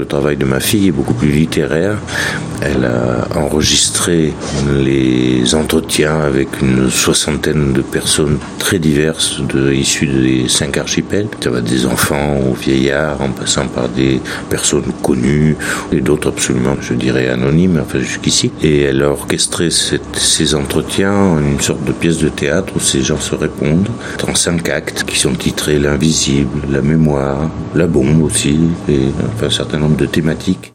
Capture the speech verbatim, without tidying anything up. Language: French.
Le travail de ma fille est beaucoup plus littéraire. Elle a enregistré les entretiens avec une soixantaine de personnes très diverses, de, issues des cinq archipels. Ça va des enfants aux vieillards, en passant par des personnes connues et d'autres absolument, je dirais, anonymes, enfin jusqu'ici. Et elle a orchestré cette, ces entretiens en une sorte de pièce de théâtre où ces gens se répondent dans cinq actes qui sont titrés l'invisible, la mémoire, la bombe aussi, et enfin un certain nombre de thématiques.